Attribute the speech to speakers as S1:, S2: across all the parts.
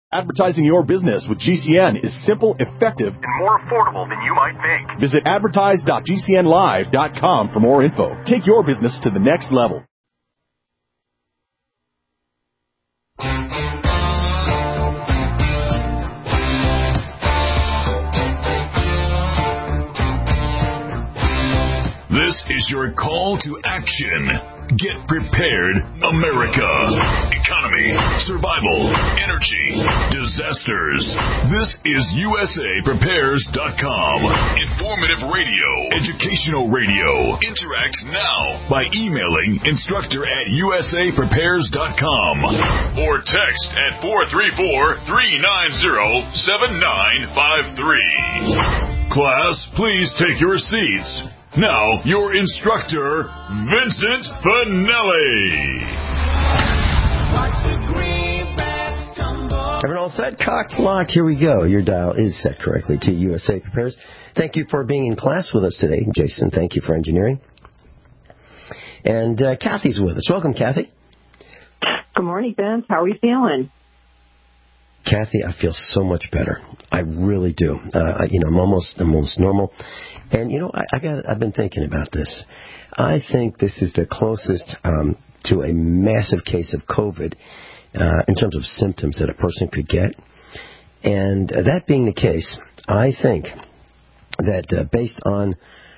S1: Advertising your business with GCN is simple, effective, and more affordable than you might think. Visit advertise.gcnlive.com for more info. Take your business to the next level.
S2: This is your call to action. Get prepared, America. Economy, survival, energy, disasters. This is USAPrepares.com. Informative radio, educational radio. Interact now by emailing instructor@USAPrepares.com or text at 434-390-7953. Class, please take your seats. Now, your instructor, Vincent Finelli.
S3: Everyone all set? Cocked, locked. Here we go. Your dial is set correctly to USA Prepares. Thank you for being in class with us today. Jason, thank you for engineering. And Kathy's with us. Welcome, Kathy.
S4: Good morning, Vince. How are you feeling?
S3: Kathy, I feel so much better. I really do. I'm almost normal. And, I've been thinking about this. I think this is the closest to a massive case of COVID in terms of symptoms that a person could get. And that being the case, I think that based on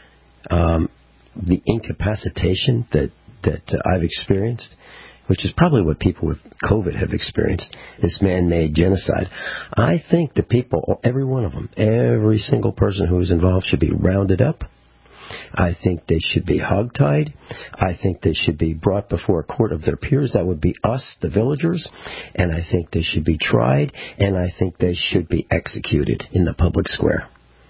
S3: the incapacitation that I've experienced, which is probably what people with COVID have experienced, this man-made genocide. I think the people, every one of them, every single person who is involved should be rounded up. I think they should be hogtied. I think they should be brought before a court of their peers. That would be us, the villagers. And I think they should be tried, and I think they should be executed in the public square.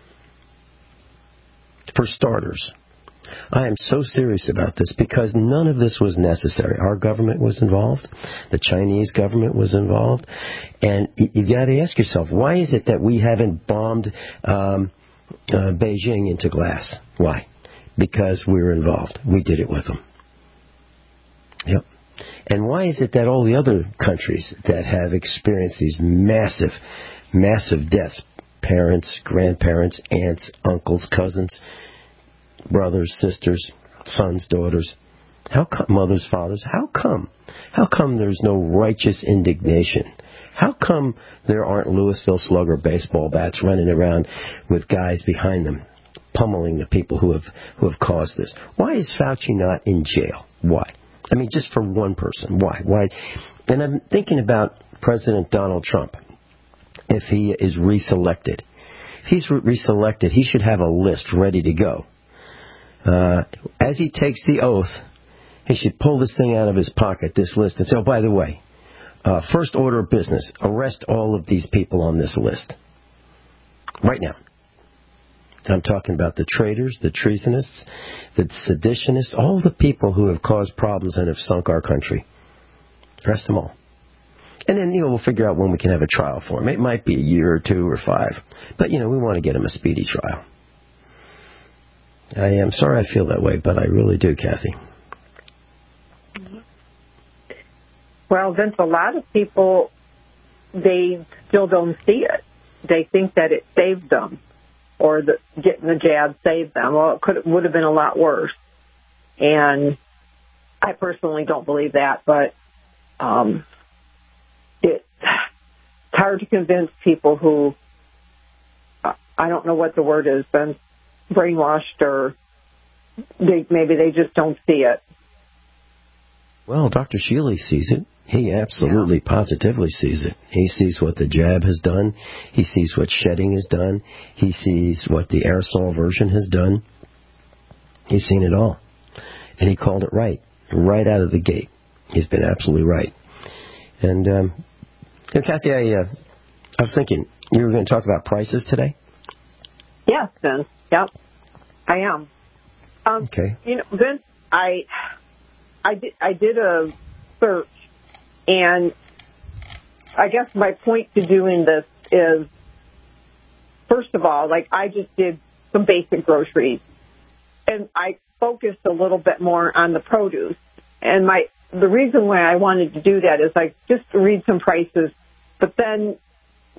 S3: For starters, I am so serious about this because none of this was necessary. Our government was involved. The Chinese government was involved. And you got to ask yourself, why is it that we haven't bombed Beijing into glass? Why? Because we were involved. We did it with them. Yep. And why is it that all the other countries that have experienced these massive, massive deaths, parents, grandparents, aunts, uncles, cousins, brothers, sisters, sons, daughters, how come, mothers, fathers, how come there's no righteous indignation? How come there aren't Louisville Slugger baseball bats running around with guys behind them pummeling the people who have caused this? Why is Fauci not in jail? Why? I mean, just for one person. Why? And I'm thinking about President Donald Trump. If he is reselected, if he's reselected, he should have a list ready to go. As he takes the oath, he should pull this thing out of his pocket, this list, and say, oh, by the way, first order of business, arrest all of these people on this list. Right now. I'm talking about the traitors, the treasonists, the seditionists, all the people who have caused problems and have sunk our country. Arrest them all. And then, we'll figure out when we can have a trial for him. It might be a year or 2 or 5. But, we want to get him a speedy trial. I am sorry I feel that way, but I really do, Kathy.
S4: Well, Vince, a lot of people, they still don't see it. They think that it saved them, or getting the jab saved them. Well, it would have been a lot worse. And I personally don't believe that, but it's hard to convince people who, I don't know what the word is, been brainwashed, or maybe they just don't see it.
S3: Well, Dr. Shealy sees it. He absolutely, positively sees it. He sees what the jab has done. He sees what shedding has done. He sees what the aerosol version has done. He's seen it all. And he called it right out of the gate. He's been absolutely right. And, Kathy, I was thinking, you were going to talk about prices today?
S4: Yes, Vince. Yep, I am.
S3: Okay.
S4: Vince, I did a search, and I guess my point to doing this is, first of all, I just did some basic groceries, and I focused a little bit more on the produce. And the reason why I wanted to do that is just to read some prices, but then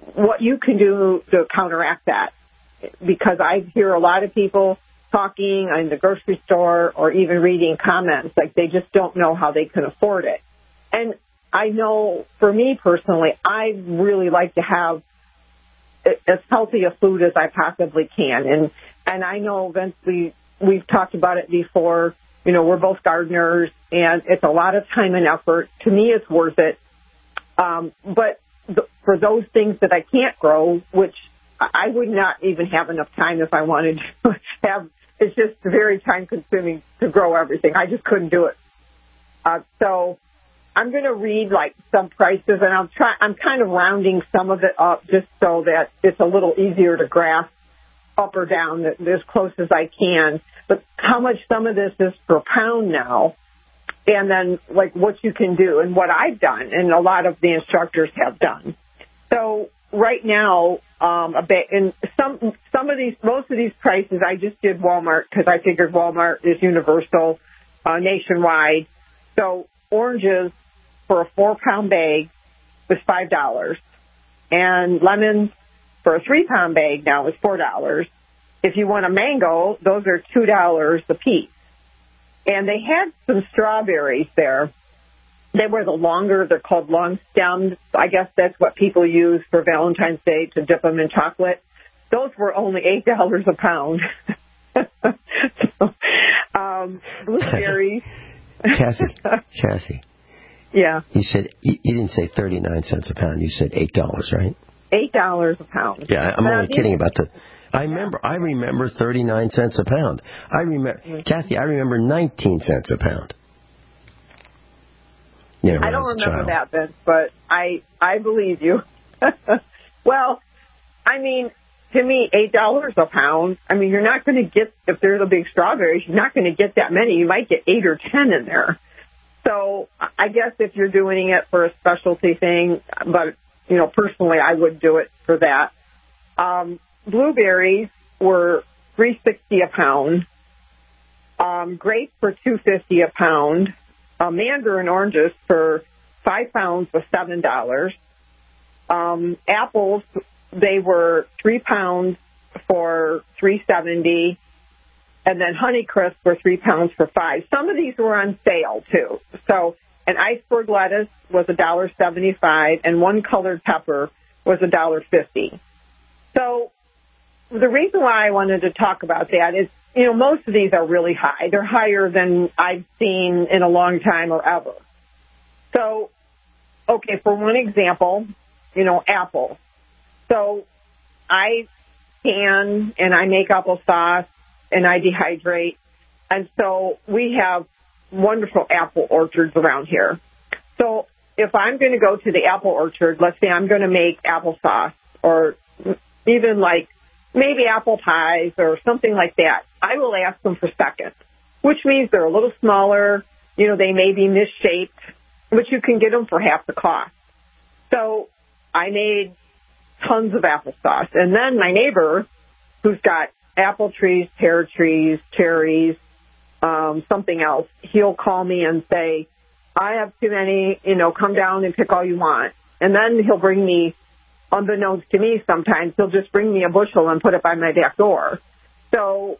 S4: what you can do to counteract that. Because I hear a lot of people talking in the grocery store or even reading comments like they just don't know how they can afford it. And I know for me personally, I really like to have as healthy a food as I possibly can. And I know, Vince, we've talked about it before. You know, we're both gardeners, and it's a lot of time and effort. To me, it's worth it. But for those things that I can't grow, which I would not even have enough time if I wanted to have, it's just very time-consuming to grow everything. I just couldn't do it. So I'm going to read like some prices, and I'm kind of rounding some of it up just so that it's a little easier to grasp up or down as close as I can. But how much some of this is per pound now, and then like what you can do and what I've done, and a lot of the instructors have done. So right now, and most of these prices, I just did Walmart because I figured Walmart is universal, nationwide. So oranges for a 4-pound bag was $5, and lemons for a 3-pound bag now is $4. If you want a mango, those are $2 a piece. And they had some strawberries there. They were they're called long stemmed. I guess that's what people use for Valentine's Day to dip them in chocolate. Those were only $8 a pound. Blueberries.
S3: Cassie.
S4: Yeah.
S3: You didn't say 39 cents a pound. You said $8, right?
S4: $8 a pound.
S3: Yeah, I'm only kidding about the. I remember 39 cents a pound. Kathy, I remember 19 cents a pound. You know,
S4: I don't remember that, Vince, but I believe you. Well, I mean, to me, $8 a pound. I mean, you're not going to get, if there's a big strawberries, you're not going to get that many. You might get 8 or 10 in there. So I guess if you're doing it for a specialty thing, but, you know, personally, I would do it for that. Blueberries were $3.60 a pound. Grapes were $2.50 a pound. Mandarin oranges for 5 pounds was $7. Apples, they were 3 pounds for $3.70. And then Honeycrisp were 3 pounds for $5. Some of these were on sale, too. So an iceberg lettuce was $1.75, and one colored pepper was $1.50. So the reason why I wanted to talk about that is, you know, most of these are really high. They're higher than I've seen in a long time or ever. So, okay, for one example, you know, apples. So I can and I make applesauce and I dehydrate. And so we have wonderful apple orchards around here. So if I'm going to go to the apple orchard, let's say I'm going to make applesauce or even like maybe apple pies or something like that, I will ask them for seconds, which means they're a little smaller. You know, they may be misshaped, but you can get them for half the cost. So I made tons of applesauce. And then my neighbor, who's got apple trees, pear trees, cherries, something else, he'll call me and say, I have too many, you know, come down and pick all you want. And then he'll bring me, unbeknownst to me sometimes, he'll just bring me a bushel and put it by my back door. So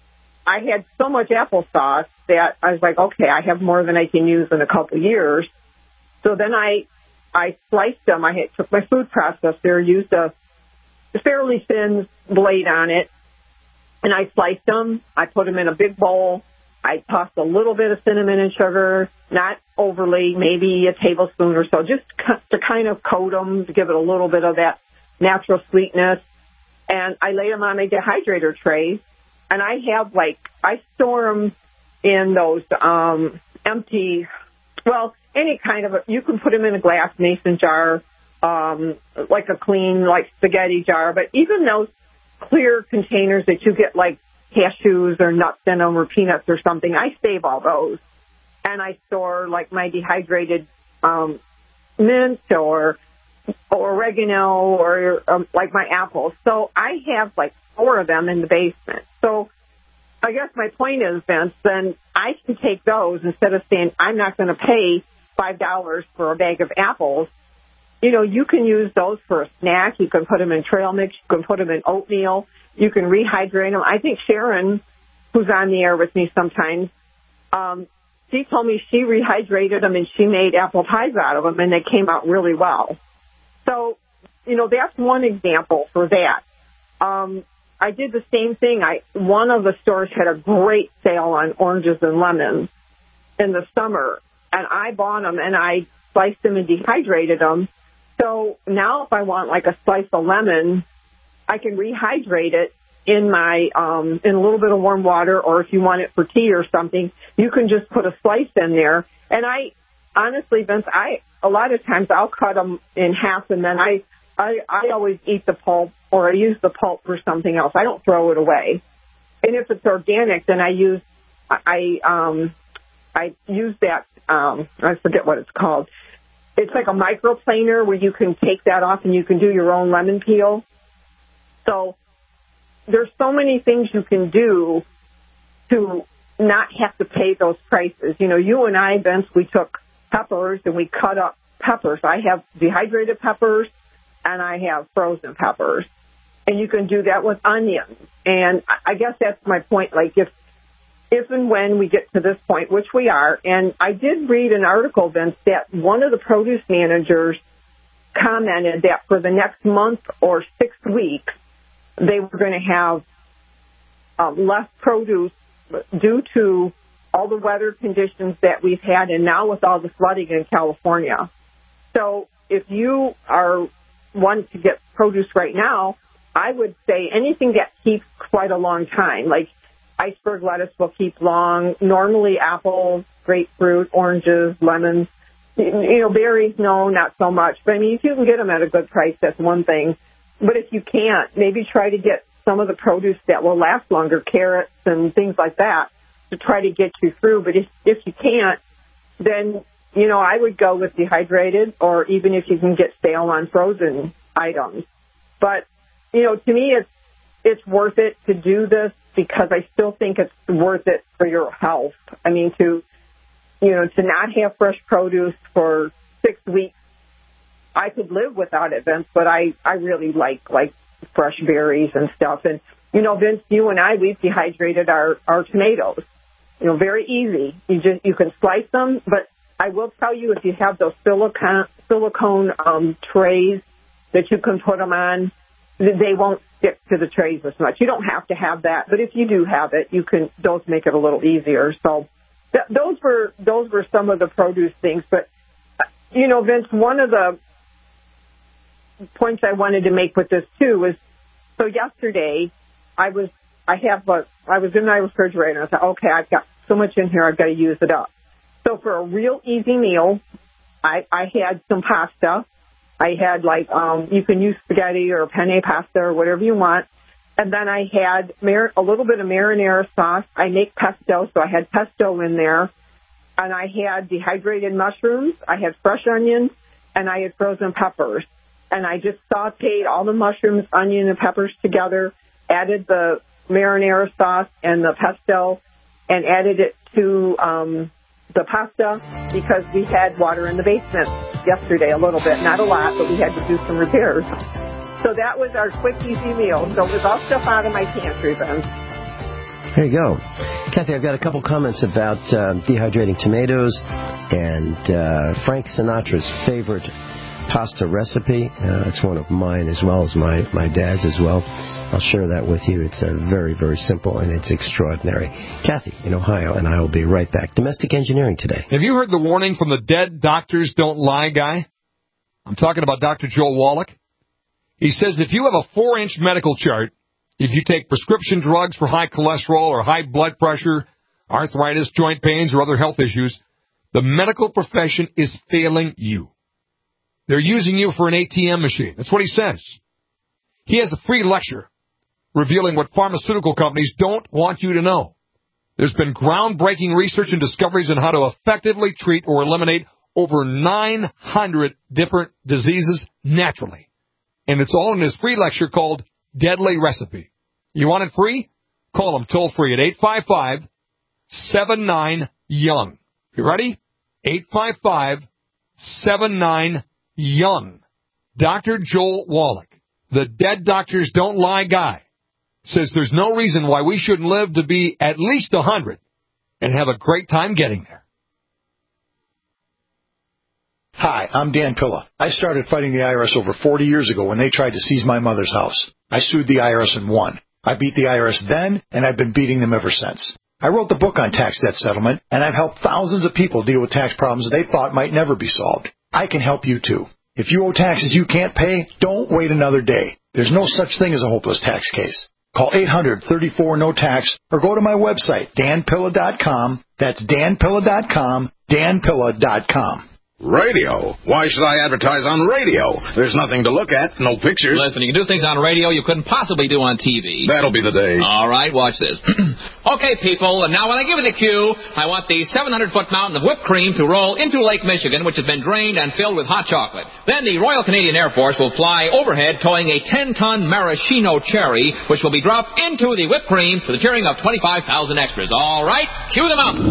S4: I had so much applesauce that I was like, okay, I have more than I can use in a couple of years. So then I sliced them. I took my food processor, used a fairly thin blade on it, and I sliced them. I put them in a big bowl. I tossed a little bit of cinnamon and sugar, not overly, maybe a tablespoon or so, just to kind of coat them, to give it a little bit of that natural sweetness. And I laid them on my dehydrator trays. And I store them in those empty, well, any kind of, you can put them in a glass mason jar, like a clean, like spaghetti jar. But even those clear containers that you get like cashews or nuts in them or peanuts or something, I save all those. And I store like my dehydrated mint or oregano or like my apples. So I have like 4 of them in the basement. So I guess my point is, Vince, then I can take those instead of saying I'm not going to pay $5 for a bag of apples. you can use those for a snack. You can put them in trail mix. You can put them in oatmeal. You can rehydrate them. I think Sharon, who's on the air with me sometimes, she told me she rehydrated them and she made apple pies out of them, and they came out really well. So, that's one example for that. I did the same thing. One of the stores had a great sale on oranges and lemons in the summer, and I bought them and I sliced them and dehydrated them. So now if I want like a slice of lemon, I can rehydrate it in in a little bit of warm water, or if you want it for tea or something, you can just put a slice in there. And honestly, Vince, a lot of times I'll cut them in half, and then I always eat the pulp, or I use the pulp for something else. I don't throw it away. And if it's organic, then I use that, I forget what it's called. It's like a microplaner where you can take that off and you can do your own lemon peel. So there's so many things you can do to not have to pay those prices. You and I, Vince, we took peppers and we cut up peppers. I have dehydrated peppers and I have frozen peppers. And you can do that with onions. And I guess that's my point. Like if and when we get to this point, which we are, and I did read an article, Vince, that one of the produce managers commented that for the next month or 6 weeks, they were going to have less produce due to all the weather conditions that we've had, and now with all the flooding in California. So if you are wanting to get produce right now, I would say anything that keeps quite a long time, like iceberg lettuce will keep long. Normally apples, grapefruit, oranges, lemons. Berries, no, not so much. But, if you can get them at a good price, that's one thing. But if you can't, maybe try to get some of the produce that will last longer, carrots and things like that, to try to get you through. But if you can't, then, I would go with dehydrated, or even if you can get sale on frozen items. But, to me, it's worth it to do this, because I still think it's worth it for your health. To not have fresh produce for 6 weeks, I could live without it, Vince, but I really like fresh berries and stuff. And, Vince, you and I, we've dehydrated our tomatoes. Very easy. You can slice them, but I will tell you, if you have those silicone trays that you can put them on, they won't stick to the trays as much. You don't have to have that, but if you do have it, those make it a little easier. So those were some of the produce things. But, Vince, one of the points I wanted to make with this too is, so yesterday I was in my refrigerator and I thought, okay, I've got so much in here, I've got to use it up. So for a real easy meal, I had some pasta. I had you can use spaghetti or penne pasta or whatever you want. And then I had a little bit of marinara sauce. I make pesto, so I had pesto in there. And I had dehydrated mushrooms. I had fresh onions, and I had frozen peppers. And I just sautéed all the mushrooms, onion, and peppers together, added the marinara sauce and the pesto, and added it to the pasta, because we had water in the basement yesterday, a little bit, not a lot, but we had to do some repairs. So that was our quick, easy meal. So it was all stuff out of my pantry, Ben.
S3: There you go. Kathy, I've got a couple comments about dehydrating tomatoes and Frank Sinatra's favorite pasta recipe. It's one of mine as well as my dad's as well. I'll share that with you. It's very, very simple, and it's extraordinary. Kathy in Ohio, and I will be right back. Domestic engineering today.
S5: Have you heard the warning from the dead doctors don't lie guy? I'm talking about Dr. Joel Wallach. He says if you have a 4-inch medical chart, if you take prescription drugs for high cholesterol or high blood pressure, arthritis, joint pains, or other health issues, the medical profession is failing you. They're using you for an ATM machine. That's what he says. He has a free lecture revealing what pharmaceutical companies don't want you to know. There's been groundbreaking research and discoveries on how to effectively treat or eliminate over 900 different diseases naturally. And it's all in his free lecture called Deadly Recipe. You want it free? Call him toll free at 855-79-YOUNG. You ready? 855-79-YOUNG. Dr. Joel Wallach, the Dead Doctors Don't Lie guy, says there's no reason why we shouldn't live to be at least 100 and have a great time getting there.
S6: Hi, I'm Dan Pilla. I started fighting the IRS over 40 years ago when they tried to seize my mother's house. I sued the IRS and won. I beat the IRS then, and I've been beating them ever since. I wrote the book on tax debt settlement, and I've helped thousands of people deal with tax problems they thought might never be solved. I can help you, too. If you owe taxes you can't pay, don't wait another day. There's no such thing as a hopeless tax case. Call 800-34-NO-TAX or go to my website, danpilla.com. That's danpilla.com, danpilla.com.
S7: Radio? Why should I advertise on radio? There's nothing to look at, no pictures.
S8: Listen, you can do things on radio you couldn't possibly do on TV.
S7: That'll be the day.
S8: All right, watch this. Okay, people, and now when I give you the cue, I want the 700-foot mountain of whipped cream to roll into Lake Michigan, which has been drained and filled with hot chocolate. Then the Royal Canadian Air Force will fly overhead towing a 10-ton maraschino cherry, which will be dropped into the whipped cream to the cheering of 25,000 extras. All right, cue them up.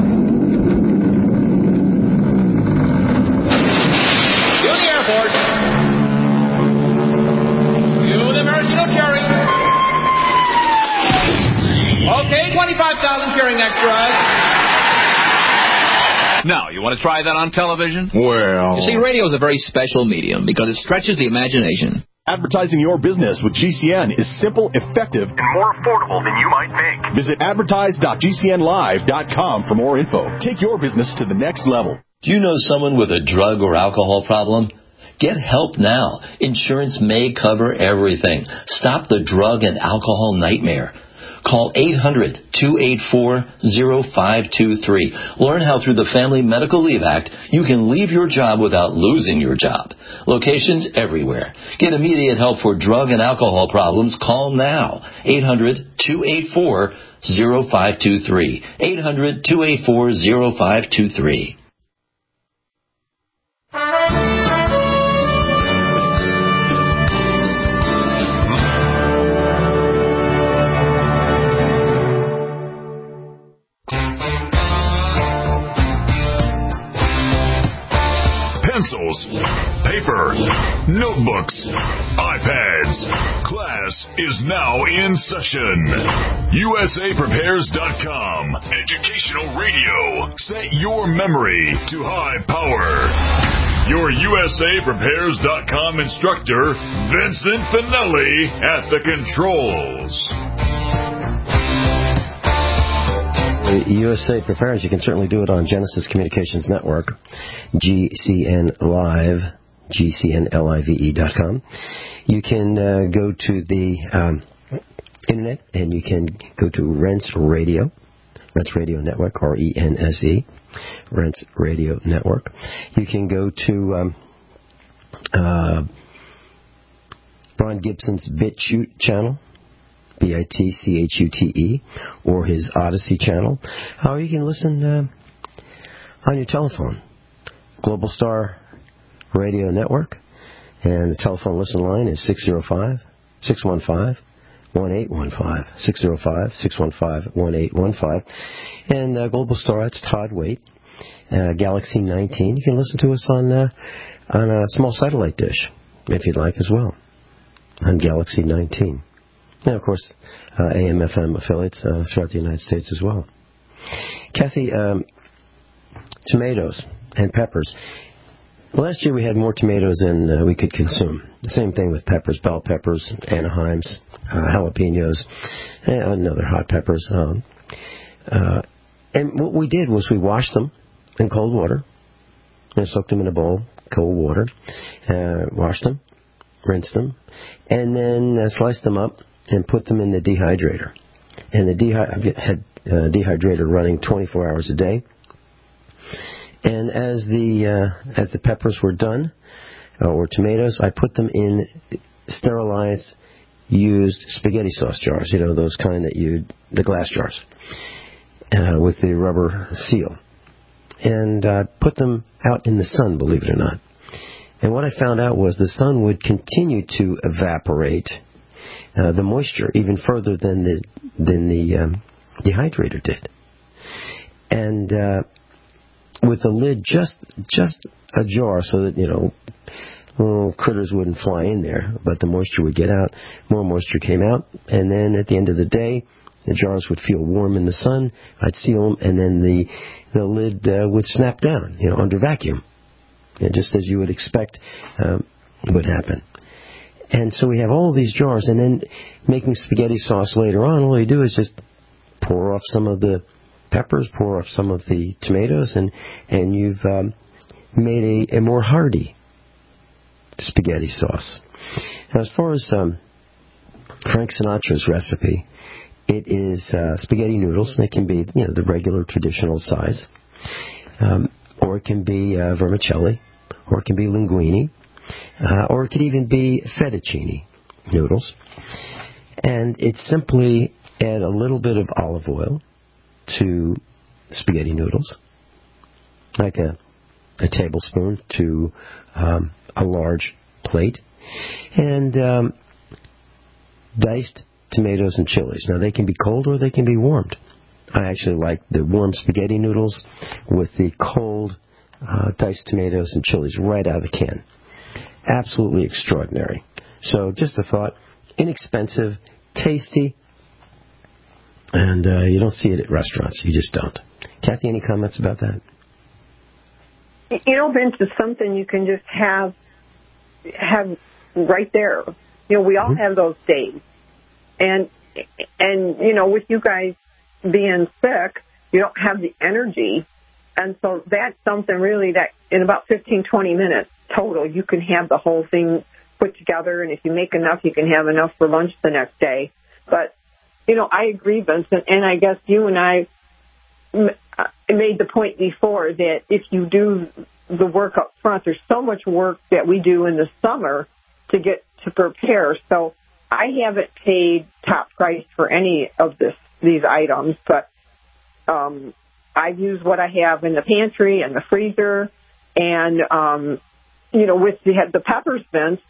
S8: Okay, 25,000 cheering extras.
S9: Now, you want to try that on television?
S7: Well...
S8: You see, radio is a very special medium because it stretches the imagination.
S1: Advertising your business with GCN is simple, effective, and more affordable than you might think. Visit advertise.gcnlive.com for more info. Take your business to the next level.
S10: Do you know someone with a drug or alcohol problem? Get help now. Insurance may cover everything. Stop the drug and alcohol nightmare. Call 800-284-0523. Learn how through the Family Medical Leave Act you can leave your job without losing your job. Locations everywhere. Get immediate help for drug and alcohol problems. Call now. 800-284-0523. 800-284-0523.
S2: Pencils, paper, notebooks, iPads. Class is now in session. USAPrepares.com. Educational radio. Set your memory to high power. Your USAPrepares.com instructor, Vincent Finelli, at the controls.
S3: USA Prepares, you can certainly do it on Genesis Communications Network, GCN Live, GCNLIVE.com. You can go to the internet and you can go to Rents Radio Network, RENSE, Rents Radio Network. You can go to Ron Gibson's BitChute channel, BITCHUTE, or his Odyssey channel. Or you can listen on your telephone. Global Star Radio Network, and the telephone listen line is 605-615-1815, 605-615-1815. And Global Star, that's Todd Waite, Galaxy 19. You can listen to us on a small satellite dish, if you'd like as well, on Galaxy 19. And, of course, AM/FM affiliates throughout the United States as well. Kathy, tomatoes and peppers. Last year we had more tomatoes than we could consume. The same thing with peppers, bell peppers, Anaheims, jalapenos, and other hot peppers. And what we did was we washed them in cold water and soaked them in a bowl, cold water, washed them, rinsed them, and then sliced them up and put them in the dehydrator. And the dehydrator running 24 hours a day. And as the peppers were done, or tomatoes, I put them in sterilized, used spaghetti sauce jars. You know, those kind that the glass jars, with the rubber seal. And put them out in the sun, believe it or not. And what I found out was the sun would continue to evaporate the moisture even further than the dehydrator did. And with the lid just ajar, so that, critters wouldn't fly in there, but the moisture would get out. More moisture came out, and then at the end of the day, the jars would feel warm in the sun. I'd seal them, and then the lid would snap down, under vacuum, just as you would expect would happen. And so we have all of these jars, and then making spaghetti sauce later on, all you do is just pour off some of the peppers, pour off some of the tomatoes, and you've made a more hearty spaghetti sauce. Now, as far as Frank Sinatra's recipe, it is spaghetti noodles. They can be, the regular traditional size, or it can be vermicelli, or it can be linguine, or it could even be fettuccine noodles. And it's simply add a little bit of olive oil to spaghetti noodles, like a tablespoon to a large plate, and diced tomatoes and chilies. Now, they can be cold or they can be warmed. I actually like the warm spaghetti noodles with the cold diced tomatoes and chilies right out of the can. Absolutely extraordinary. So, just a thought, inexpensive, tasty, and you don't see it at restaurants. You just don't. Kathy, any comments about that?
S4: Vince, it's something you can just have right there. We all have those days. And with you guys being sick, you don't have the energy. And so that's something really that in about 15, 20 minutes total, you can have the whole thing put together. And if you make enough, you can have enough for lunch the next day. But, I agree, Vincent, and I guess you and I made the point before that if you do the work up front, there's so much work that we do in the summer to get to prepare. So I haven't paid top price for any of these items, but I've used what I have in the pantry and the freezer, and with the peppers, Vince,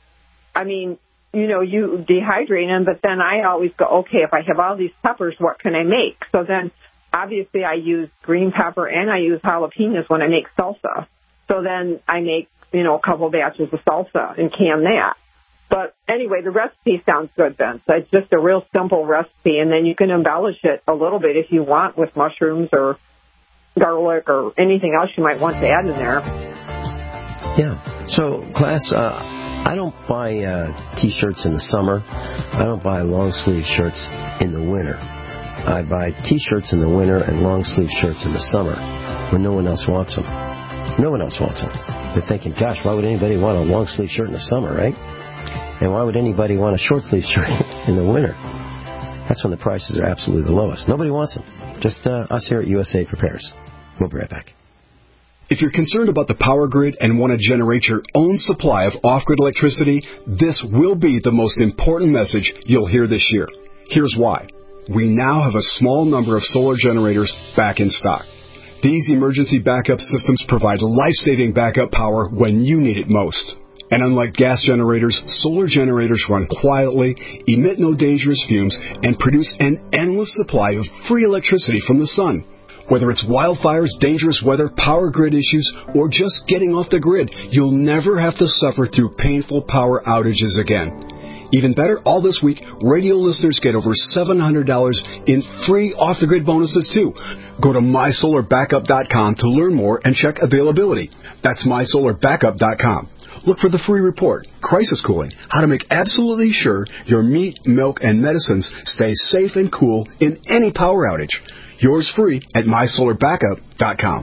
S4: you dehydrate them, but then I always go, okay, if I have all these peppers, what can I make? So then, obviously, I use green pepper and I use jalapenos when I make salsa. So then I make, a couple batches of salsa and can that. But anyway, the recipe sounds good, Vince. It's just a real simple recipe, and then you can embellish it a little bit if you want with mushrooms or garlic or anything else you might want to add in there.
S3: Yeah. So, class, I don't buy T-shirts in the summer. I don't buy long-sleeve shirts in the winter. I buy T-shirts in the winter and long-sleeve shirts in the summer when no one else wants them. No one else wants them. They're thinking, gosh, why would anybody want a long-sleeve shirt in the summer, right? And why would anybody want a short-sleeve shirt in the winter? That's when the prices are absolutely the lowest. Nobody wants them. Just us here at USA Prepares. We'll be right back.
S11: If you're concerned about the power grid and want to generate your own supply of off-grid electricity, this will be the most important message you'll hear this year. Here's why. We now have a small number of solar generators back in stock. These emergency backup systems provide life-saving backup power when you need it most. And unlike gas generators, solar generators run quietly, emit no dangerous fumes, and produce an endless supply of free electricity from the sun. Whether it's wildfires, dangerous weather, power grid issues, or just getting off the grid, you'll never have to suffer through painful power outages again. Even better, all this week, radio listeners get over $700 in free off-the-grid bonuses, too. Go to mysolarbackup.com to learn more and check availability. That's mysolarbackup.com. Look for the free report, Crisis Cooling, how to make absolutely sure your meat, milk, and medicines stay safe and cool in any power outage. Yours free at mysolarbackup.com.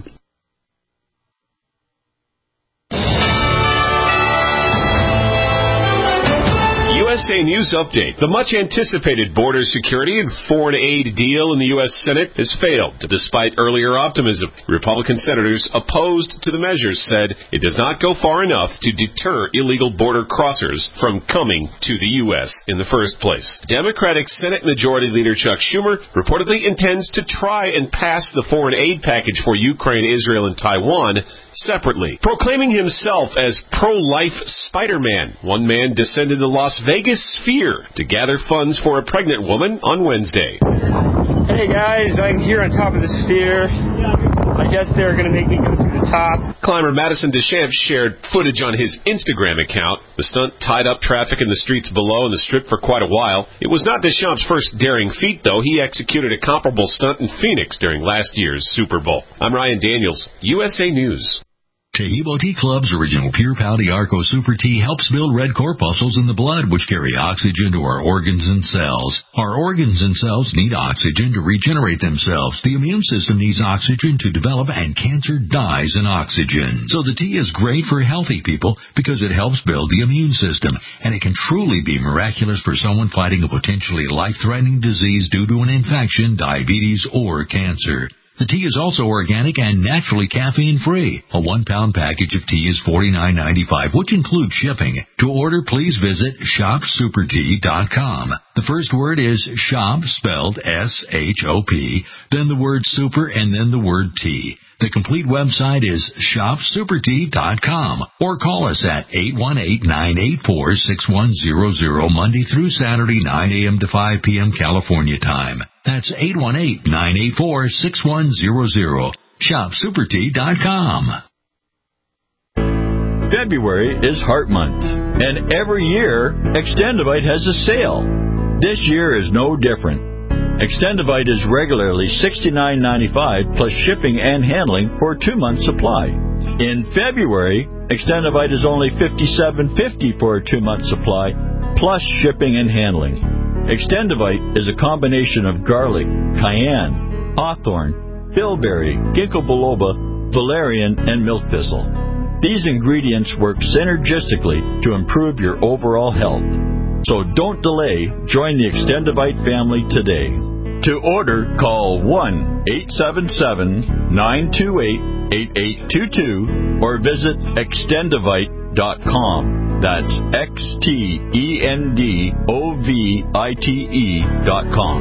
S12: USA News Update. The much-anticipated border security and foreign aid deal in the U.S. Senate has failed, despite earlier optimism. Republican senators opposed to the measures said it does not go far enough to deter illegal border crossers from coming to the U.S. in the first place. Democratic Senate Majority Leader Chuck Schumer reportedly intends to try and pass the foreign aid package for Ukraine, Israel, and Taiwan separately, proclaiming himself as pro-life Spider-Man. One man descended the Las Vegas Sphere to gather funds for a pregnant woman on Wednesday.
S13: Hey guys, I'm here on top of the Sphere. I guess they're going to make me go through the top.
S12: Climber Madison Deschamps shared footage on his Instagram account. The stunt tied up traffic in the streets below and the Strip for quite a while. It was not Deschamps' first daring feat, though. He executed a comparable stunt in Phoenix during last year's Super Bowl. I'm Ryan Daniels, USA News.
S14: Tahibo Tea Club's original Pure Pau Arco Super Tea helps build red corpuscles in the blood, which carry oxygen to our organs and cells. Our organs and cells need oxygen to regenerate themselves. The immune system needs oxygen to develop, and cancer dies in oxygen. So the tea is great for healthy people because it helps build the immune system, and it can truly be miraculous for someone fighting a potentially life-threatening disease due to an infection, diabetes, or cancer. The tea is also organic and naturally caffeine-free. A 1-pound package of tea is $49.95, which includes shipping. To order, please visit shopsupertea.com. The first word is shop, spelled S-H-O-P, then the word super, and then the word tea. The complete website is shopsupertea.com, or call us at 818-984-6100 Monday through Saturday, 9 a.m. to 5 p.m. California time. That's 818-984-6100. Shopsupertea.com.
S15: February is Heart Month, and every year, Extendivite has a sale. This year is no different. Extendivite is regularly $69.95 plus shipping and handling for a 2-month supply. In February, Extendivite is only $57.50 for a 2-month supply plus shipping and handling. Extendivite is a combination of garlic, cayenne, hawthorn, bilberry, ginkgo biloba, valerian, and milk thistle. These ingredients work synergistically to improve your overall health. So don't delay. Join the Extendivite family today. To order, call 1-877-928-8822 or visit extendivite.com. That's XTENDOVITE.com.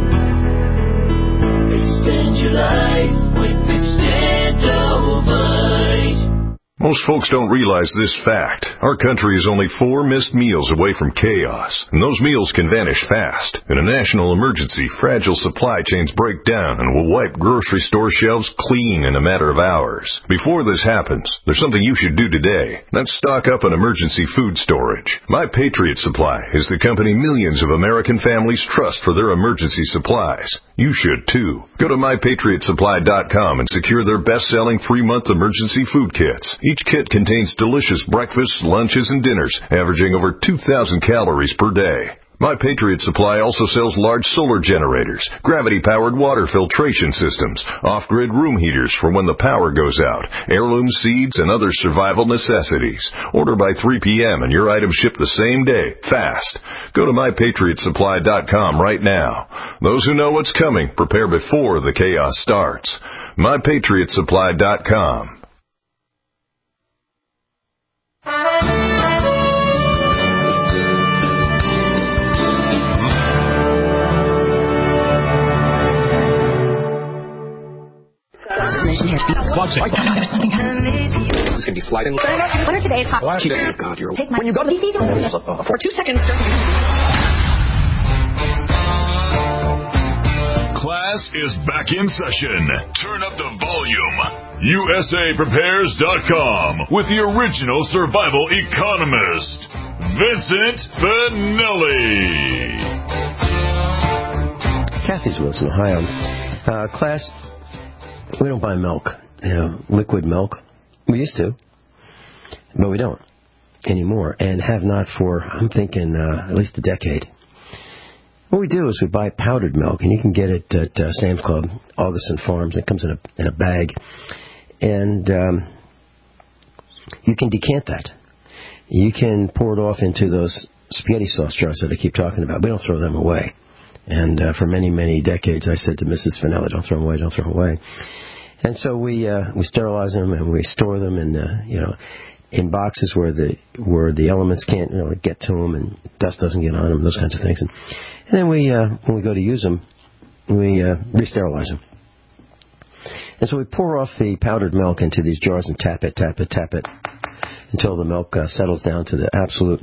S16: Extend your life with Extendivite.
S17: Most folks don't realize this fact. Our country is only 4 missed meals away from chaos, and those meals can vanish fast. In a national emergency, fragile supply chains break down and will wipe grocery store shelves clean in a matter of hours. Before this happens, there's something you should do today. That's stock up on emergency food storage. My Patriot Supply is the company millions of American families trust for their emergency supplies. You should, too. Go to MyPatriotSupply.com and secure their best-selling 3-month emergency food kits. Each kit contains delicious breakfasts, lunches, and dinners, averaging over 2,000 calories per day. My Patriot Supply also sells large solar generators, gravity-powered water filtration systems, off-grid room heaters for when the power goes out, heirloom seeds, and other survival necessities. Order by 3 p.m. and your items ship the same day, fast. Go to MyPatriotSupply.com right now. Those who know what's coming prepare before the chaos starts. MyPatriotSupply.com.
S16: This can be sliding. When are today's hot? God, you're take my when you go to for 2 seconds.
S2: Class is back in session. Turn up the volume. USAPrepares.com with the original survival economist, Vincent Finelli.
S3: Kathy's Wilson, Ohio. Class, we don't buy milk, liquid milk. We used to, but we don't anymore, and have not for, I'm thinking, at least a decade. What we do is we buy powdered milk, and you can get it at Sam's Club, Augustin Farms. It comes in a bag, and you can decant that. You can pour it off into those spaghetti sauce jars that I keep talking about. We don't throw them away. And for many, many decades, I said to Mrs. Finelli, don't throw them away, don't throw them away. And so we sterilize them and we store them in, in boxes where the elements can't really get to them and dust doesn't get on them, those kinds of things. And then when we go to use them, we re-sterilize them. And so we pour off the powdered milk into these jars and tap it until the milk settles down to the absolute,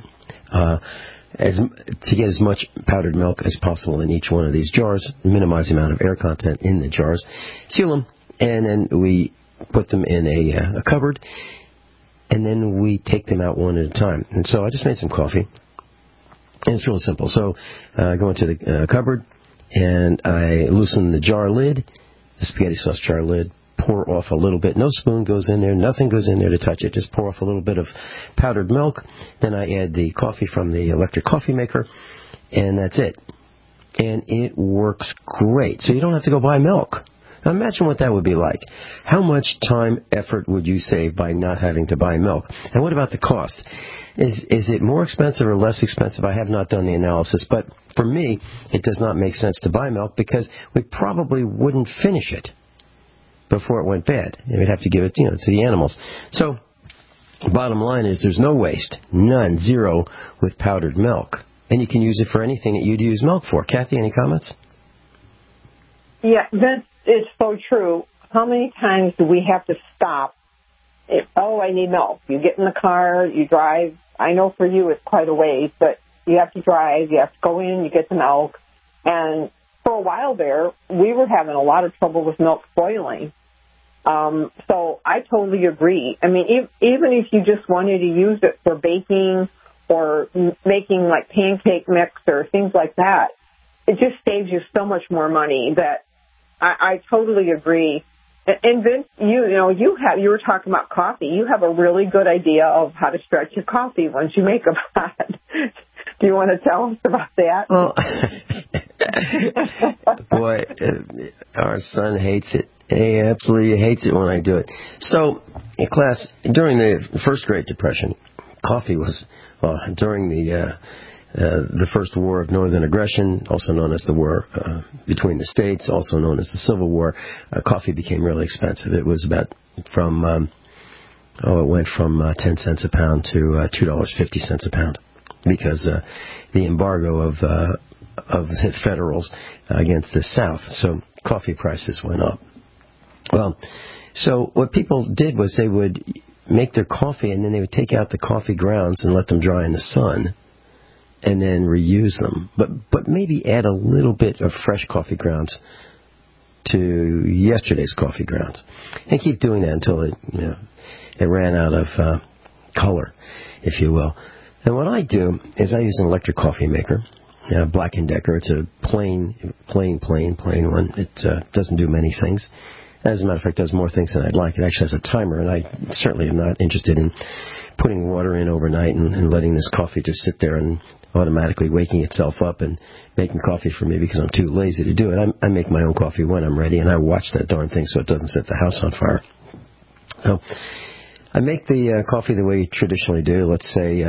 S3: to get as much powdered milk as possible in each one of these jars, minimize the amount of air content in the jars, seal them, and then we put them in a cupboard, and then we take them out one at a time. And so I just made some coffee, and it's really simple. So I go into the cupboard, and I loosen the jar lid, the spaghetti sauce jar lid, pour off a little bit. No spoon goes in there. Nothing goes in there to touch it. Just pour off a little bit of powdered milk. Then I add the coffee from the electric coffee maker, and that's it. And it works great. So you don't have to go buy milk. Now imagine what that would be like. How much time, effort would you save by not having to buy milk? And what about the cost? Is it more expensive or less expensive? I have not done the analysis, but for me, it does not make sense to buy milk because we probably wouldn't finish it before it went bad. And we'd have to give it, to the animals. So, bottom line is there's no waste, none, zero, with powdered milk. And you can use it for anything that you'd use milk for. Kathy, any comments?
S4: Yeah, that is so true. How many times do we have to stop? I need milk. You get in the car, you drive. I know for you it's quite a ways, but you have to drive, you have to go in, you get the milk. And for a while there, we were having a lot of trouble with milk spoiling. So I totally agree. I mean, even if you just wanted to use it for baking or making like pancake mix or things like that, it just saves you so much more money that I totally agree. And Vince, you were talking about coffee. You have a really good idea of how to stretch your coffee once you make a pot. Do you want to tell us about that?
S3: Well, boy, our son hates it. He absolutely hates it when I do it. So, in class, during the first Great Depression, coffee was, during the First War of Northern Aggression, also known as the War between the States, also known as the Civil War, coffee became really expensive. It was about it went from 10 cents a pound to $2.50 a pound because the embargo of the Federals against the South. So coffee prices went up. Well, so what people did was they would make their coffee and then they would take out the coffee grounds and let them dry in the sun and then reuse them. But maybe add a little bit of fresh coffee grounds to yesterday's coffee grounds. And keep doing that until it ran out of color, if you will. And what I do is I use an electric coffee maker, Black & Decker. It's a plain one. It doesn't do many things. As a matter of fact, it does more things than I'd like. It actually has a timer, and I certainly am not interested in putting water in overnight and letting this coffee just sit there and automatically waking itself up and making coffee for me because I'm too lazy to do it. I make my own coffee when I'm ready, and I watch that darn thing so it doesn't set the house on fire. So I make the coffee the way you traditionally do. Let's say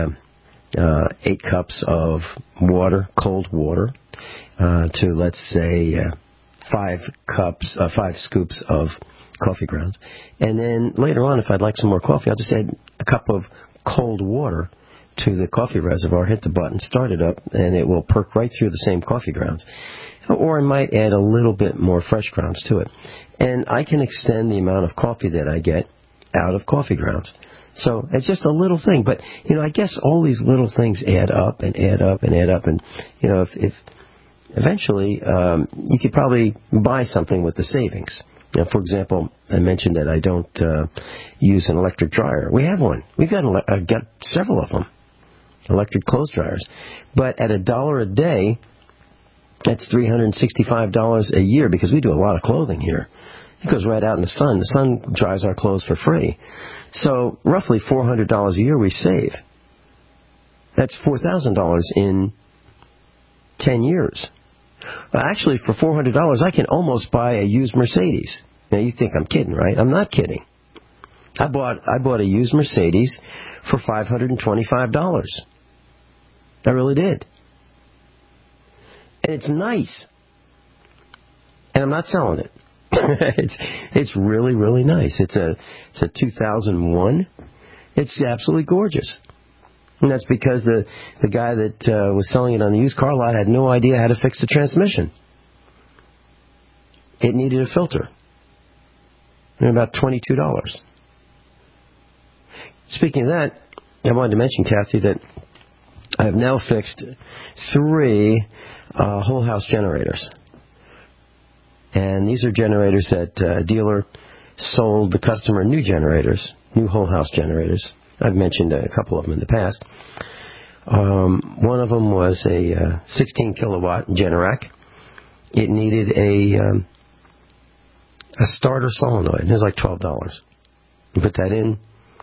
S3: 8 cups of water, cold water, to let's say 5 scoops of coffee grounds. And then later on, if I'd like some more coffee, I'll just add a cup of cold water to the coffee reservoir, hit the button, start it up, and it will perk right through the same coffee grounds. Or I might add a little bit more fresh grounds to it. And I can extend the amount of coffee that I get out of coffee grounds. So it's just a little thing. But, I guess all these little things add up and add up and add up. And, if eventually you could probably buy something with the savings. For example, I mentioned that I don't use an electric dryer. We have one. We've got several of them, electric clothes dryers. But at $1 a day, that's $365 a year because we do a lot of clothing here. It goes right out in the sun. The sun dries our clothes for free. So roughly $400 a year we save. That's $4,000 in 10 years. Actually, for $400, I can almost buy a used Mercedes. Now, you think I'm kidding, right? I'm not kidding. I bought a used Mercedes for $525. I really did. And it's nice. And I'm not selling it. It's really, really nice. It's a 2001. It's absolutely gorgeous. And that's because the guy that was selling it on the used car lot had no idea how to fix the transmission. It needed a filter. And about $22. Speaking of that, I wanted to mention, Kathy, that I have now fixed 3 whole house generators. And these are generators that a dealer sold the customer new generators, new whole house generators. I've mentioned a couple of them in the past. One of them was a 16 kilowatt Generac. It needed a starter solenoid. It was like $12. You put that in,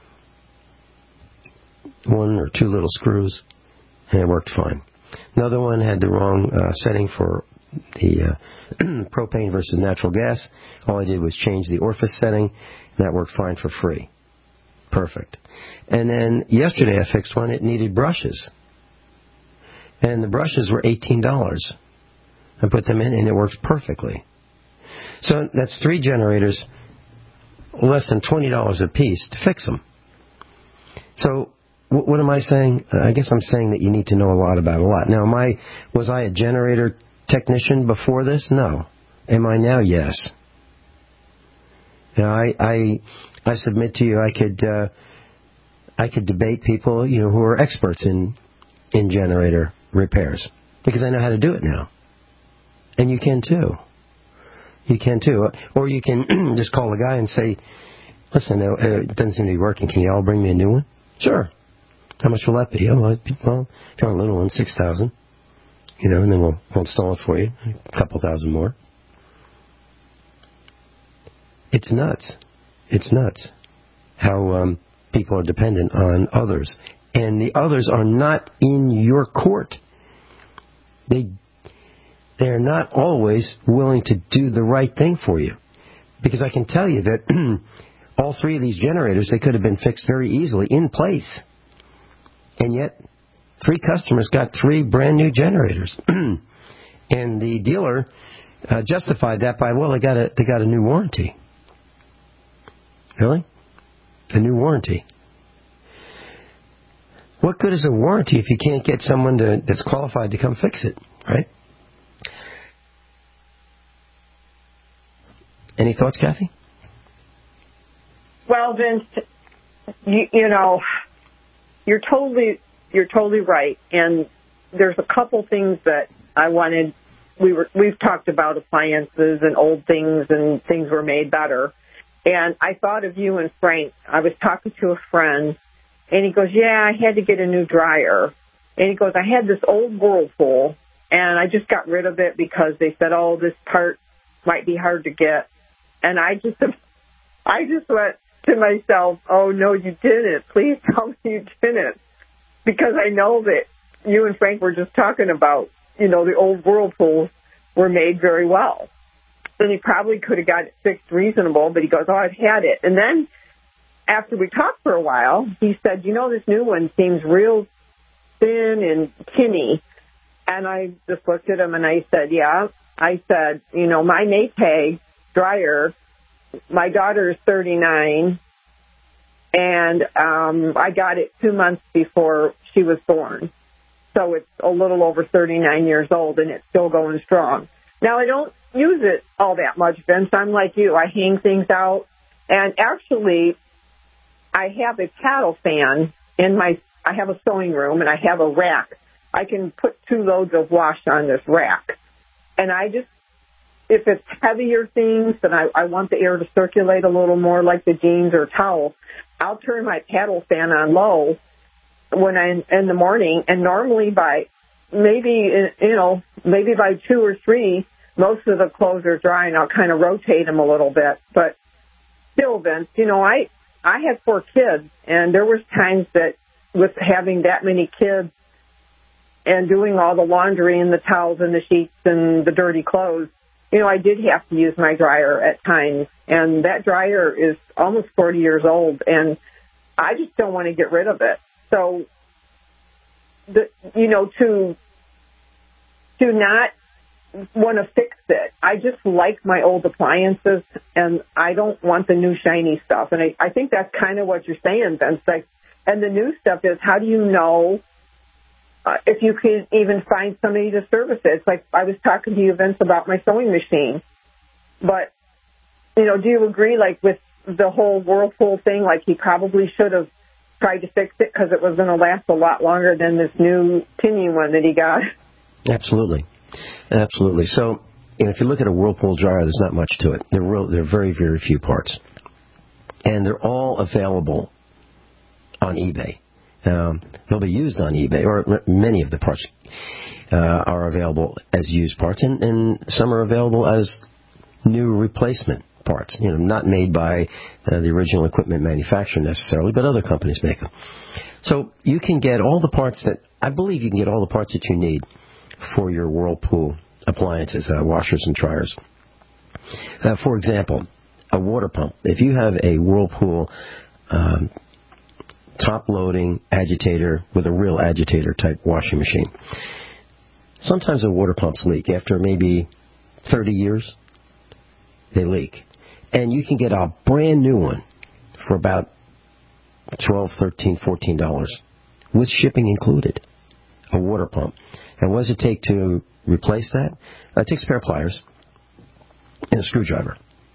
S3: one or two little screws, and it worked fine. Another one had the wrong setting for the propane versus natural gas. All I did was change the orifice setting, and that worked fine for free. Perfect. And then yesterday I fixed one. It needed brushes. And the brushes were $18. I put them in, and it works perfectly. So that's 3 generators, less than $20 a piece to fix them. So what am I saying? I guess I'm saying that you need to know a lot about a lot. Now, was I a generator technician before this? No. Am I now? Yes. Now, I submit to you, I could debate people, who are experts in generator repairs, because I know how to do it now. And you can too. You can too. Or you can just call the guy and say, listen, it doesn't seem to be working. Can you all bring me a new one? Sure. How much will that be? Well, if you want a little one, $6,000. And then we'll install it for you. A couple thousand more. It's nuts. It's nuts how people are dependent on others. And the others are not in your court. They're not always willing to do the right thing for you. Because I can tell you that all 3 of these generators, they could have been fixed very easily in place. And yet, 3 customers got 3 brand new generators. And the dealer justified that by, well, they got a new warranty. Really? A new warranty. What good is a warranty if you can't get someone that's qualified to come fix it, right? Any thoughts, Kathy?
S4: Well, Vince, you're totally right. And there's a couple things that I wanted. We've talked about appliances and old things and things were made better. And I thought of you and Frank. I was talking to a friend, and he goes, yeah, I had to get a new dryer. And he goes, I had this old Whirlpool, and I just got rid of it because they said, oh, this part might be hard to get. And I just went to myself, oh, no, you didn't. Please tell me you didn't. Because I know that you and Frank were just talking about, the old Whirlpools were made very well. And he probably could have got it fixed reasonable, but he goes, oh, I've had it. And then after we talked for a while, he said, this new one seems real thin and tinny. And I just looked at him and I said, yeah. I said, my Maytag dryer, my daughter is 39, and I got it 2 months before she was born. So it's a little over 39 years old, and it's still going strong. Now, I don't use it all that much, Vince. I'm like you. I hang things out. And actually, I have a paddle fan I have a sewing room, and I have a rack. I can put 2 loads of wash on this rack. And if it's heavier things and I want the air to circulate a little more, like the jeans or towel, I'll turn my paddle fan on low when I'm in the morning, and normally by maybe by 2 or 3, most of the clothes are dry, and I'll kind of rotate them a little bit. But still, Vince, I had 4 kids, and there was times that with having that many kids and doing all the laundry and the towels and the sheets and the dirty clothes, I did have to use my dryer at times. And that dryer is almost 40 years old, and I just don't want to get rid of it. So, to not want to fix it. I just like my old appliances, and I don't want the new shiny stuff. And I think that's kind of what you're saying, Vince. And the new stuff is, how do you know if you can even find somebody to service it? It's like I was talking to you, Vince, about my sewing machine. But, do you agree, with the whole Whirlpool thing, he probably should have tried to fix it because it was going to last a lot longer than this new tinny one that he got?
S3: Absolutely. Absolutely. So, if you look at a Whirlpool dryer, there's not much to it. There are very, very few parts. And they're all available on eBay. They'll be used on eBay, or many of the parts are available as used parts, and some are available as new replacement parts, not made by the original equipment manufacturer necessarily, but other companies make them. So you can get all the parts I believe you can get all the parts that you need for your Whirlpool appliances, washers and dryers. For example, a water pump. If you have a Whirlpool top-loading agitator with a real agitator-type washing machine, sometimes the water pumps leak. After maybe 30 years, they leak. And you can get a brand new one for about $12, $13, $14 with shipping included, a water pump. And what does it take to replace that? It takes a pair of pliers and a screwdriver.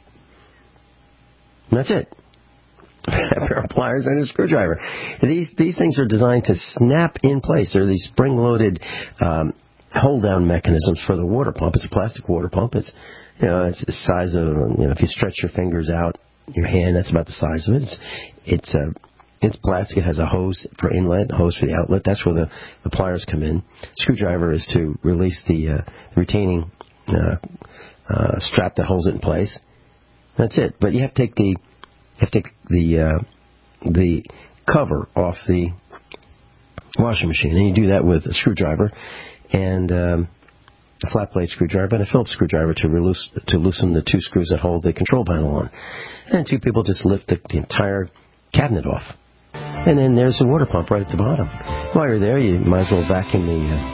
S3: And that's it. A pair of pliers and a screwdriver. These things are designed to snap in place. They're these spring-loaded hold-down mechanisms for the water pump. It's a plastic water pump. It's the size of, if you stretch your fingers out, your hand, that's about the size of it. It's plastic. It has a hose for inlet, a hose for the outlet. That's where the pliers come in. Screwdriver is to release the retaining strap that holds it in place. That's it. But you have to take the cover off the washing machine, and you do that with a screwdriver and a flat blade screwdriver and a Phillips screwdriver to loosen the two screws that hold the control panel on. And two people just lift the entire cabinet off. And then there's the water pump right at the bottom. While you're there, you might as well vacuum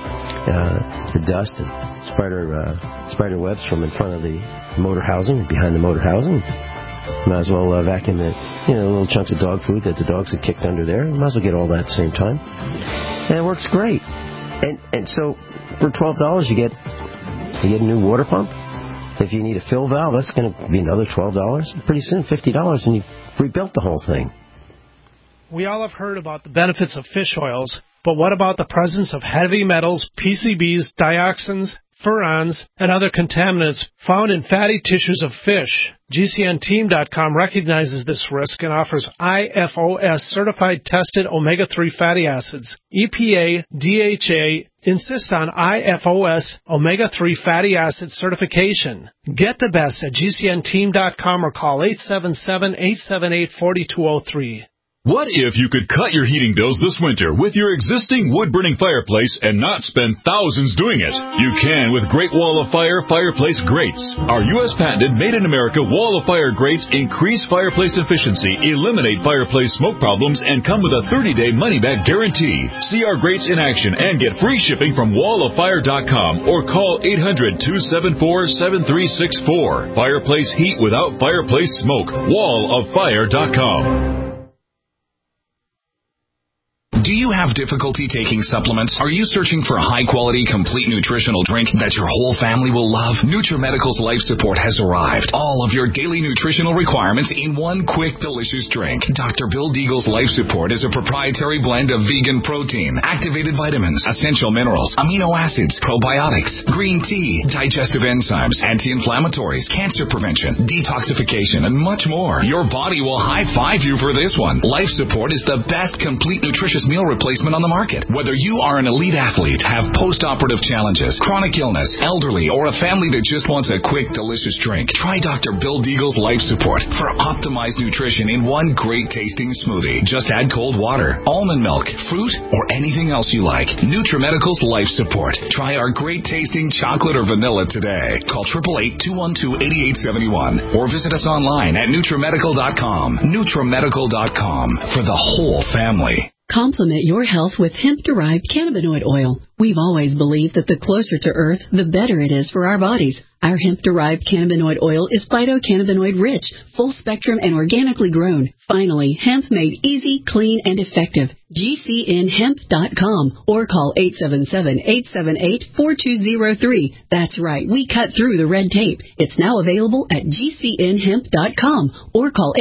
S3: the dust and spider webs from in front of the motor housing, behind the motor housing. You might as well vacuum the little chunks of dog food that the dogs have kicked under there. You might as well get all that at the same time. And it works great. And so for $12, you get a new water pump. If you need a fill valve, that's going to be another $12. Pretty soon, $50, and you've rebuilt the whole thing.
S13: We all have heard about the benefits of fish oils, but what about the presence of heavy metals, PCBs, dioxins, furans, and other contaminants found in fatty tissues of fish? GCNteam.com recognizes this risk and offers IFOS certified tested omega-3 fatty acids. EPA, DHA insist on IFOS omega-3 fatty acid certification. Get the best at GCNteam.com or call 877-878-4203.
S2: What if you could cut your heating bills this winter with your existing wood-burning fireplace and not spend thousands doing it? You can with Great Wall of Fire fireplace grates. Our U.S. patented made-in-America Wall of Fire grates increase fireplace efficiency, eliminate fireplace smoke problems, and come with a 30-day money-back guarantee. See our grates in action and get free shipping from walloffire.com or call 800-274-7364. Fireplace heat without fireplace smoke. walloffire.com.
S18: Do you have difficulty taking supplements? Are you searching for a high-quality, complete nutritional drink that your whole family will love? NutriMedical's Life Support has arrived. All of your daily nutritional requirements in one quick, delicious drink. Dr. Bill Deagle's Life Support is a proprietary blend of vegan protein, activated vitamins, essential minerals, amino acids, probiotics, green tea, digestive enzymes, anti-inflammatories, cancer prevention, detoxification, and much more. Your body will high-five you for this one. Life Support is the best complete nutritious meal replacement on the market. Whether you are an elite athlete, have post-operative challenges, chronic illness, elderly, or a family that just wants a quick, delicious drink, try Dr. Bill Deagle's Life Support for optimized nutrition in one great tasting smoothie. Just add cold water, almond milk, fruit, or anything else you like. NutriMedical's Life Support. Try our great tasting chocolate or vanilla today. Call 888-212-8871 or visit us online at NutriMedical.com. NutriMedical.com for the whole family.
S19: Complement your health with hemp-derived cannabinoid oil. We've always believed that the closer to Earth, the better it is for our bodies. Our hemp-derived cannabinoid oil is phytocannabinoid-rich, full-spectrum, and organically grown. Finally, hemp made easy, clean, and effective. GCNhemp.com or call 877-878-4203. That's right, we cut through the red tape. It's now available at GCNhemp.com or call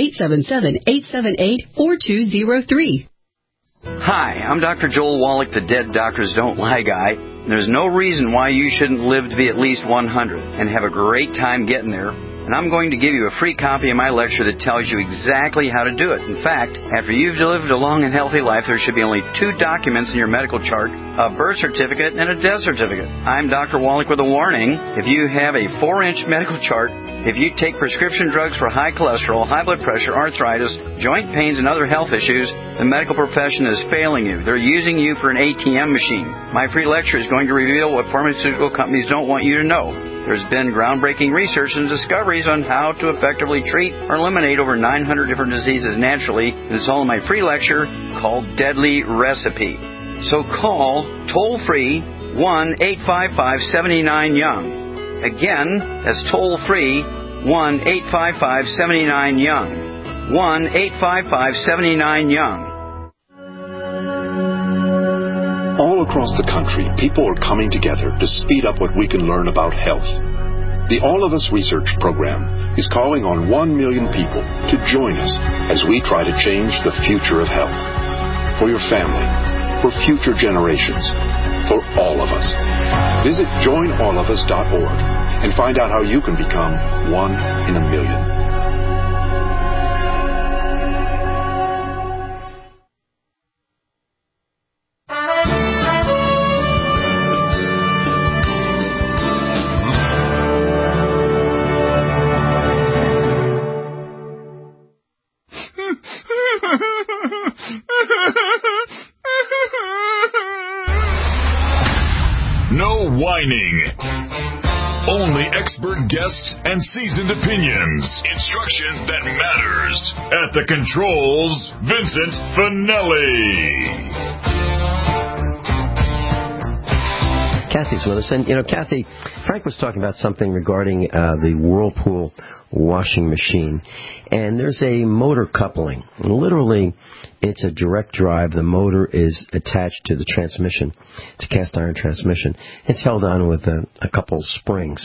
S19: 877-878-4203.
S20: Hi, I'm Dr. Joel Wallach, the Dead Doctors Don't Lie guy. There's no reason why you shouldn't live to be at least 100 and have a great time getting there. And I'm going to give you a free copy of my lecture that tells you exactly how to do it. In fact, after you've lived a long and healthy life, there should be only 2 documents in your medical chart, a birth certificate and a death certificate. I'm Dr. Wallach with a warning. If you have a 4-inch medical chart, if you take prescription drugs for high cholesterol, high blood pressure, arthritis, joint pains, and other health issues, the medical profession is failing you. They're using you for an ATM machine. My free lecture is going to reveal what pharmaceutical companies don't want you to know. There's been groundbreaking research and discoveries on how to effectively treat or eliminate over 900 different diseases naturally, and it's all in my free lecture called Deadly Recipe. So call toll-free 1-855-79-YOUNG. Again, that's toll-free 1-855-79-YOUNG. 1-855-79-YOUNG.
S21: All across the country, people are coming together to speed up what we can learn about health. The All of Us Research Program is calling on 1 million people to join us as we try to change the future of health. For your family, for future generations, for all of us. Visit joinallofus.org and find out how you can become 1 in a million.
S2: No whining. Only expert guests and seasoned opinions. Instruction that matters. At the controls, Vincent Finelli.
S3: Kathy's with us. And, Kathy, Frank was talking about something regarding the Whirlpool washing machine. And there's a motor coupling. Literally, it's a direct drive. The motor is attached to the transmission. It's a cast iron transmission. It's held on with a couple springs.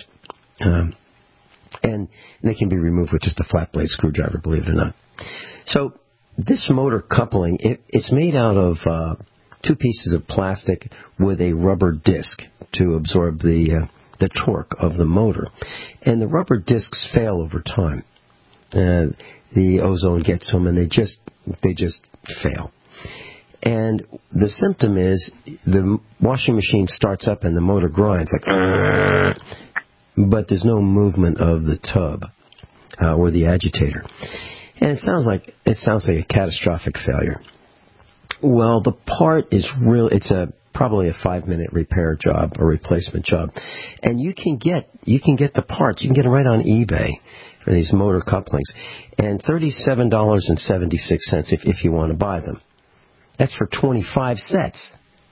S3: And they can be removed with just a flat blade screwdriver, believe it or not. So this motor coupling, it's made out of 2 pieces of plastic with a rubber disc to absorb the torque of the motor. And the rubber discs fail over time. The ozone gets to them, and they just fail. And the symptom is the washing machine starts up and the motor grinds like, but there's no movement of the tub or the agitator, and it sounds like a catastrophic failure. Well, the part is real. It's probably a 5-minute repair job or replacement job, and you can get the parts. You can get them right on eBay for these motor couplings, and $37.76 if you want to buy them. That's for 25 sets.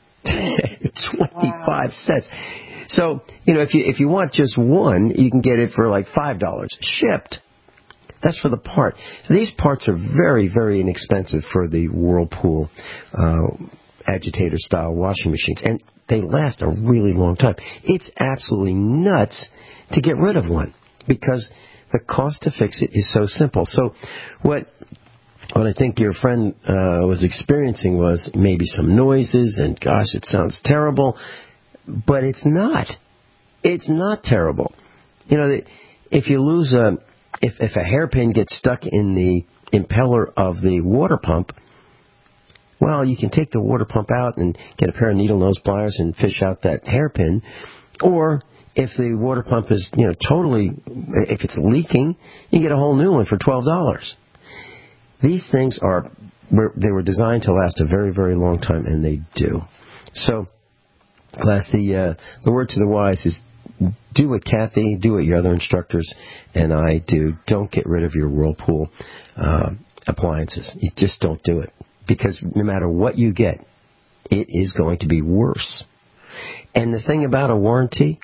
S3: 25 sets. So if you want just one, you can get it for like $5 shipped. That's for the part. So these parts are very, very inexpensive for the Whirlpool agitator-style washing machines, and they last a really long time. It's absolutely nuts to get rid of one because the cost to fix it is so simple. So what I think your friend was experiencing was maybe some noises, and gosh, it sounds terrible, but it's not. It's not terrible. If you lose if a hairpin gets stuck in the impeller of the water pump, well, you can take the water pump out and get a pair of needle nose pliers and fish out that hairpin. Or if the water pump is, if it's leaking, you get a whole new one for $12. These things they were designed to last a very, very long time, and they do. So, class, the word to the wise is do what Kathy, do what your other instructors and I do. Don't get rid of your Whirlpool appliances. You just don't do it. Because no matter what you get, it is going to be worse. And the thing about a warranty,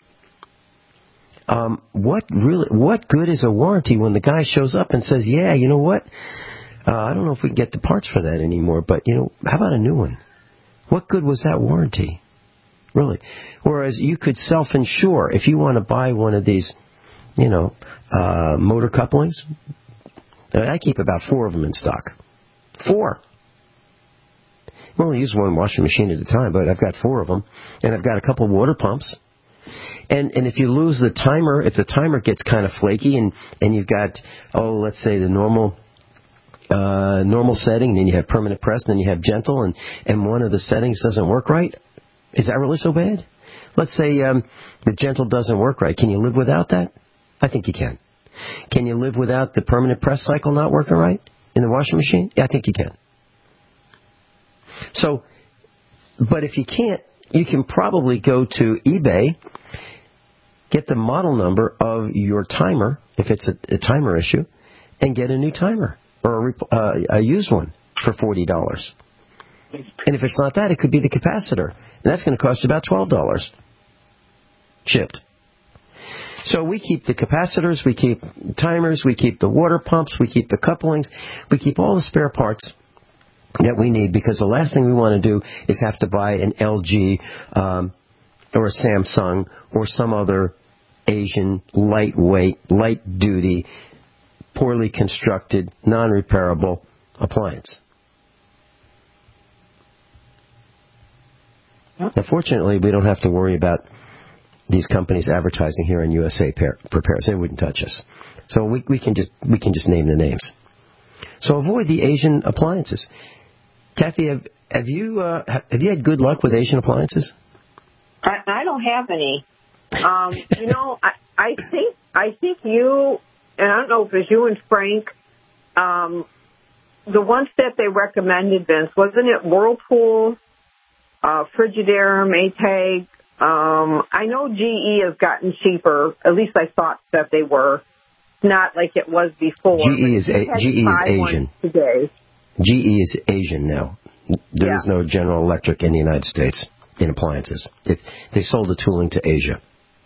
S3: what good is a warranty when the guy shows up and says, yeah, you know what? I don't know if we can get the parts for that anymore, but, how about a new one? What good was that warranty? Really. Whereas you could self-insure if you want to buy one of these, motor couplings. I keep about 4 of them in stock. 4. We only use one washing machine at a time, but I've got 4 of them, and I've got a couple water pumps. And if you lose the timer, if the timer gets kind of flaky, and you've got, let's say the normal setting, and then you have permanent press, and then you have gentle, and one of the settings doesn't work right, is that really so bad? Let's say the gentle doesn't work right. Can you live without that? I think you can. Can you live without the permanent press cycle not working right in the washing machine? Yeah, I think you can. So, but if you can't, you can probably go to eBay, get the model number of your timer, if it's a timer issue, and get a new timer or a used one for $40. And if it's not that, it could be the capacitor, and that's going to cost you about $12 shipped. So we keep the capacitors, we keep timers, we keep the water pumps, we keep the couplings, we keep all the spare parts that we need, because the last thing we want to do is have to buy an LG or a Samsung or some other Asian lightweight, light-duty, poorly constructed, non-repairable appliance. Now, fortunately, we don't have to worry about these companies advertising here in USA Prepares. They wouldn't touch us. So we can just name the names. So avoid the Asian appliances. Kathy, have you had good luck with Asian appliances?
S4: I don't have any. I think you, and I don't know if it was you and Frank, the ones that they recommended, Vince, wasn't it Whirlpool, Frigidaire, Maytag? I know GE has gotten cheaper. At least I thought that they were. Not like it was before.
S3: GE is Asian.
S4: Today.
S3: GE is Asian now. There is no General Electric in the United States in appliances. They sold the tooling to Asia.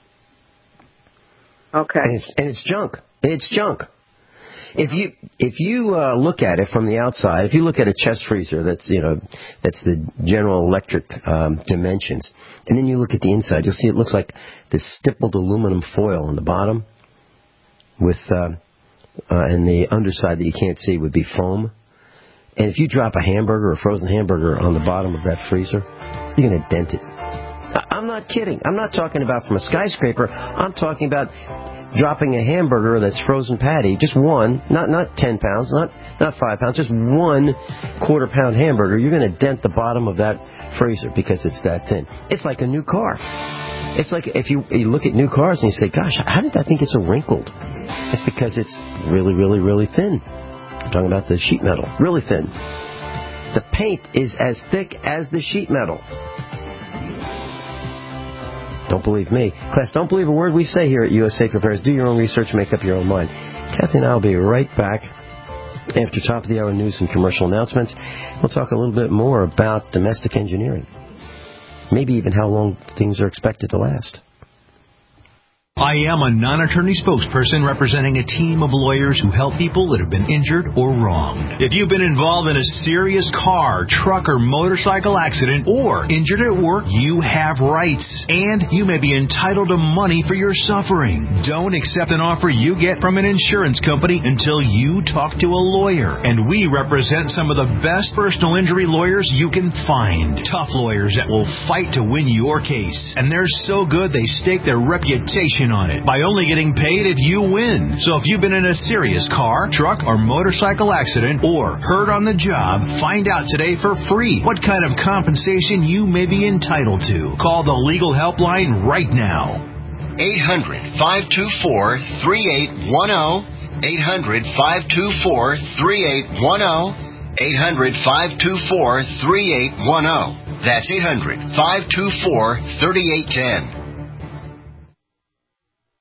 S4: Okay.
S3: And it's junk. It's junk. If you look at it from the outside, if you look at a chest freezer that's the General Electric dimensions, and then you look at the inside, you'll see it looks like this stippled aluminum foil on the bottom, with and the underside that you can't see would be foam. And if you drop a hamburger, a frozen hamburger, on the bottom of that freezer, you're going to dent it. I'm not kidding. I'm not talking about from a skyscraper. I'm talking about dropping a hamburger that's frozen patty, just one, not 10 pounds, not 5 pounds, just 1 quarter-pound hamburger. You're going to dent the bottom of that freezer because it's that thin. It's like a new car. It's like if you look at new cars and you say, gosh, how did that thing get so wrinkled? It's because it's really, really, really thin. I'm talking about the sheet metal. Really thin. The paint is as thick as the sheet metal. Don't believe me. Class, don't believe a word we say here at USA Prepares. Do your own research, make up your own mind. Kathy and I will be right back after top of the hour news and commercial announcements. We'll talk a little bit more about domestic engineering. Maybe even how long things are expected to last.
S5: I am a non-attorney spokesperson representing a team of lawyers who help people that have been injured or wronged. If you've been involved in a serious car, truck, or motorcycle accident or injured at work, you have rights, and you may be entitled to money for your suffering. Don't accept an offer you get from an insurance company until you talk to a lawyer, and we represent some of the best personal injury lawyers you can find. Tough lawyers that will fight to win your case, and they're so good they stake their reputation on it by only getting paid if you win. So if you've been in a serious car, truck, or motorcycle accident or hurt on the job, find out today for free what kind of compensation you may be entitled to. Call the legal helpline right now.
S22: 800-524-3810. 800-524-3810. 800-524-3810. That's 800-524-3810.